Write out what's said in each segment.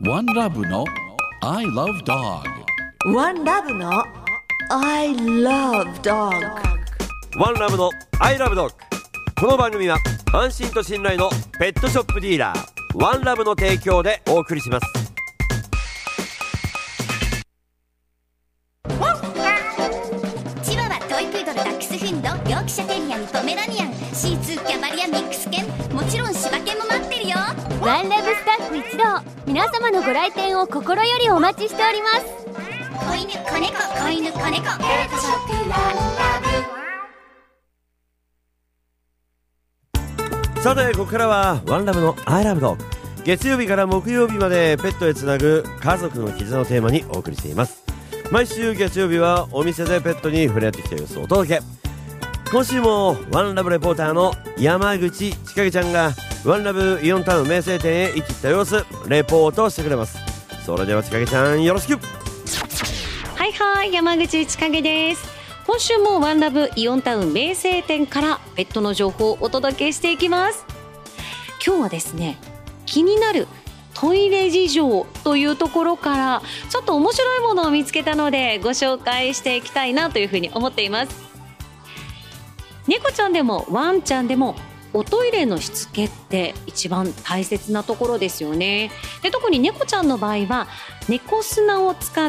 One Love の I Love Dog。 One Love の I Love Dog。 ワンラブのアイラブドッグ。この番組は安心と信頼のペットショップディーラーワンラブの提供でお送りします。 チワワ、トイプードル、ダックスフンド、ヨークシャテリアン、ポメラニアン、シーツー、キャバリア、ミックス犬、もちろん柴犬も待ってるよ。 ワンラブスタッフ一同、皆様のご来店を心よりお待ちしております。 子犬、子猫、子犬、子猫、ペットショップワンラブ。 さてここからはワンラブのアイラブドッグ。月曜日から木曜日までペットへつなぐ家族の絆をテーマにお送りしています。毎週月曜日はお店でペットに触れ合ってきた様子をお届け。今週もワンラブレポーターの山口千景ちゃんがワンラブイオンタウン名声店へ行きった様子レポートしてくれます。それでは千景ちゃんよろしく。 はいはい、山口千景です。今週もワンラブイオンタウン名声店からペットの情報をお届けしていきます。今日はですね、気になるトイレ事情というところからちょっと面白いものを見つけたのでご紹介していきたいなというふうに思っています。猫ちゃんでもワンちゃんでもおトイレのしつけって一番大切なところですよね。で、特に猫ちゃんの場合は猫砂を使って、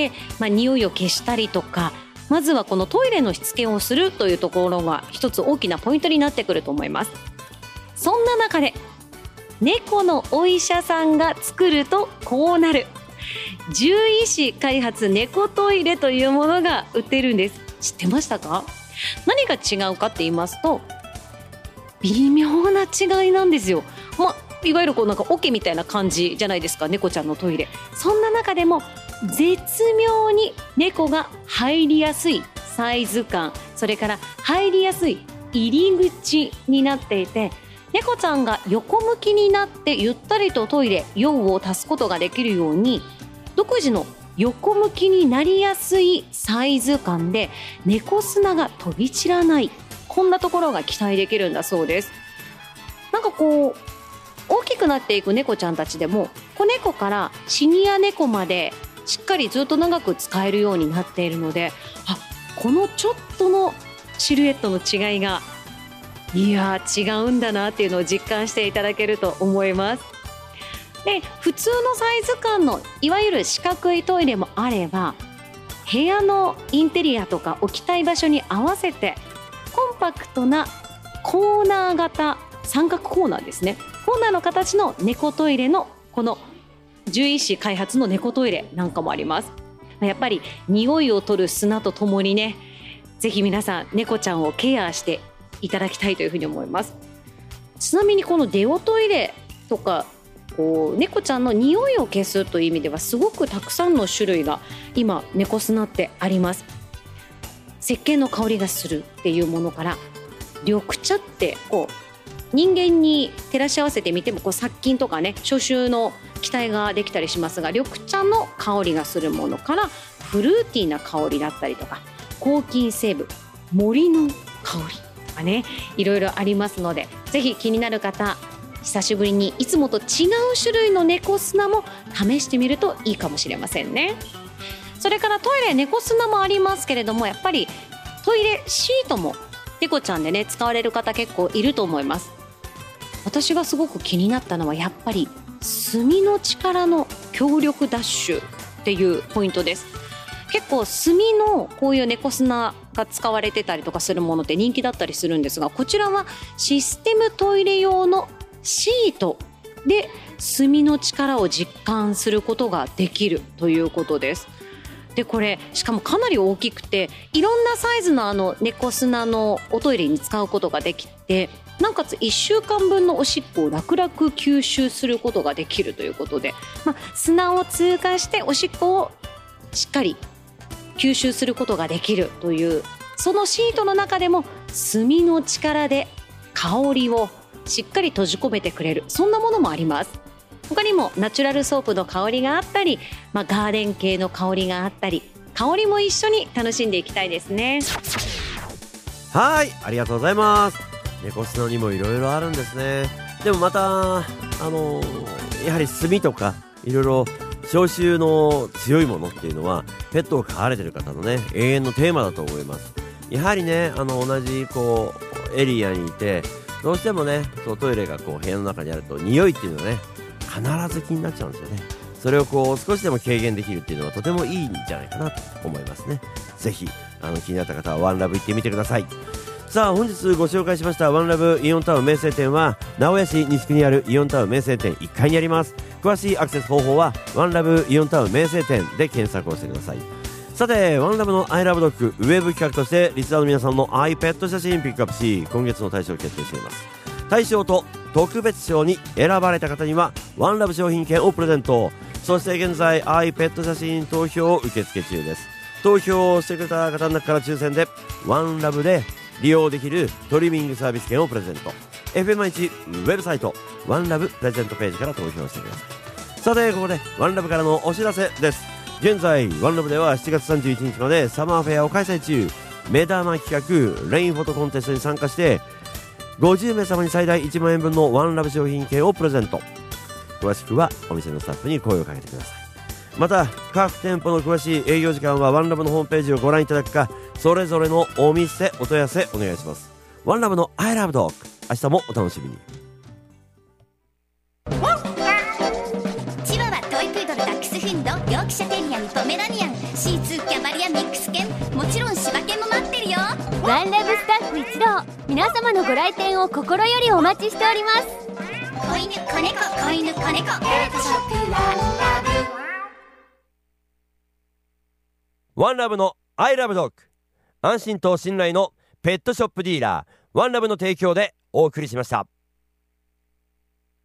匂いを消したりとか、まずはこのトイレのしつけをするというところが一つ大きなポイントになってくると思います。そんな中で猫のお医者さんが作るとこうなる獣医師開発猫トイレというものが売ってるんです。知ってましたか？何が違うかって言いますと、微妙な違いなんですよ。いわゆるなんか桶みたいな感じじゃないですか、猫ちゃんのトイレ。そんな中でも絶妙に猫が入りやすいサイズ感、それから入りやすい入り口になっていて、猫ちゃんが横向きになってゆったりとトイレ用を足すことができるように、独自の横向きになりやすいサイズ感で猫砂が飛び散らない、こんなところが期待できるんだそうです。なんか大きくなっていく猫ちゃんたちでも子猫からシニア猫までしっかりずっと長く使えるようになっているので、このちょっとのシルエットの違いが違うんだなっていうのを実感していただけると思います。で、普通のサイズ感のいわゆる四角いトイレもあれば、部屋のインテリアとか置きたい場所に合わせてコンパクトなコーナー型、三角コーナーですね、コーナーの形の猫トイレのこの獣医師開発の猫トイレなんかもあります。やっぱり匂いを取る砂とともにね、ぜひ皆さん猫ちゃんをケアしていただきたいというふうに思います。ちなみにこのデオトイレとか猫ちゃんの匂いを消すという意味ではすごくたくさんの種類が今猫砂ってあります。石鹸の香りがするっていうものから、緑茶って人間に照らし合わせてみても殺菌とかね、消臭の期待ができたりしますが、緑茶の香りがするものからフルーティーな香りだったりとか、抗菌成分、森の香りとかね、いろいろありますので、ぜひ気になる方、久しぶりにいつもと違う種類の猫砂も試してみるといいかもしれませんね。それからトイレ猫砂もありますけれども、やっぱりトイレシートも猫ちゃんでね使われる方結構いると思います。私がすごく気になったのはやっぱり炭の力の強力ダッシュっていうポイントです。結構炭のこういう猫砂が使われてたりとかするものって人気だったりするんですが、こちらはシステムトイレ用のシートで炭の力を実感することができるということです。で、これしかもかなり大きくて、いろんなサイズの猫砂のおトイレに使うことができて、なおかつ1週間分のおしっこを楽々吸収することができるということで、砂を通過しておしっこをしっかり吸収することができるという、そのシートの中でも炭の力で香りをしっかり閉じ込めてくれる、そんなものもあります。他にもナチュラルソープの香りがあったり、ガーデン系の香りがあったり、香りも一緒に楽しんでいきたいですね。 はい、ありがとうございます。猫砂にもいろいろあるんですね。でもまたやはり炭とかいろいろ消臭の強いものっていうのはペットを飼われてる方のね永遠のテーマだと思います。やはりね同じこうエリアにいてどうしてもねそうトイレがこう部屋の中にあると匂いっていうのはね必ず気になっちゃうんですよね。それをこう少しでも軽減できるっていうのはとてもいいんじゃないかなと思いますね。ぜひ気になった方はワンラブ行ってみてください。さあ本日ご紹介しましたワンラブイオンタウン名声店は名古屋市西区にあるイオンタウン名声店1階にあります。詳しいアクセス方法はワンラブイオンタウン名声店で検索をしてください。さてワンラブのアイラブドッグウェブ企画としてリスナーの皆さんのアイペット写真ピックアップし今月の大賞を決定しています。大賞と特別賞に選ばれた方にはワンラブ商品券をプレゼント。そして現在アイペット写真投票を受付中です。投票をしてくれた方の中から抽選でワンラブで利用できるトリミングサービス券をプレゼント。 FM1 ウェブサイトワンラブプレゼントページから投票してください。さてここでワンラブからのお知らせです。現在ワンラブでは7月31日までサマーフェアを開催中。目玉企画レインフォトコンテストに参加して50名様に最大1万円分のワンラブ商品券をプレゼント。詳しくはお店のスタッフに声をかけてください。また各店舗の詳しい営業時間はワンラブのホームページをご覧いただくかそれぞれのお店お問い合わせお願いします。ワンラブのアイラブドッグ明日もお楽しみに。 チワワ、トイプードル、ダックスフンド、ヨークシャテリアにポメラニアン、シーツー、キャバリア、ミックス犬、もちろん柴犬も待ってるよ。 ワンラブスタッフ一同、皆様のご来店を心よりお待ちしております。 子犬、子猫、子犬、子猫、ペットショップワンラブ。 ワンラブのアイラブドッグ、安心と信頼のペットショップディーラーワンラブの提供でお送りしました。